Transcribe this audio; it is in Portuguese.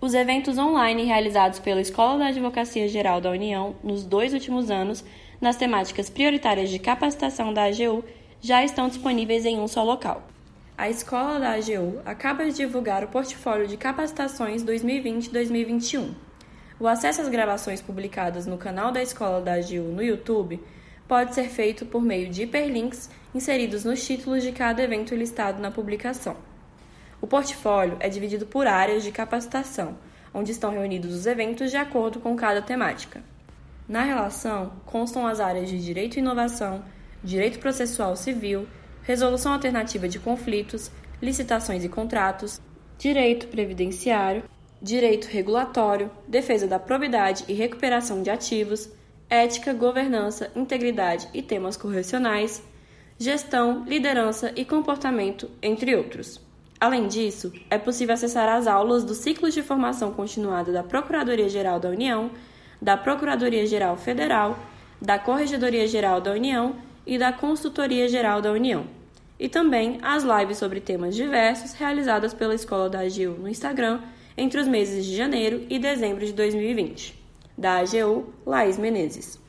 Os eventos online realizados pela Escola da Advocacia Geral da União nos 2 últimos anos, nas temáticas prioritárias de capacitação da AGU, já estão disponíveis em um só local. A Escola da AGU acaba de divulgar o portfólio de capacitações 2020-2021. O acesso às gravações publicadas no canal da Escola da AGU no YouTube pode ser feito por meio de hiperlinks inseridos nos títulos de cada evento listado na publicação. O portfólio é dividido por áreas de capacitação, onde estão reunidos os eventos de acordo com cada temática. Na relação, constam as áreas de Direito e Inovação, Direito Processual Civil, Resolução Alternativa de Conflitos, Licitações e Contratos, Direito Previdenciário, Direito Regulatório, Defesa da Probidade e Recuperação de Ativos, Ética, Governança, Integridade e Temas Correcionais, Gestão, Liderança e Comportamento, entre outros. Além disso, é possível acessar as aulas do ciclo de formação continuada da Procuradoria-Geral da União, da Procuradoria-Geral Federal, da Corregedoria-Geral da União e da Consultoria-Geral da União. E também as lives sobre temas diversos realizadas pela Escola da AGU no Instagram entre os meses de janeiro e dezembro de 2020. Da AGU, Laís Menezes.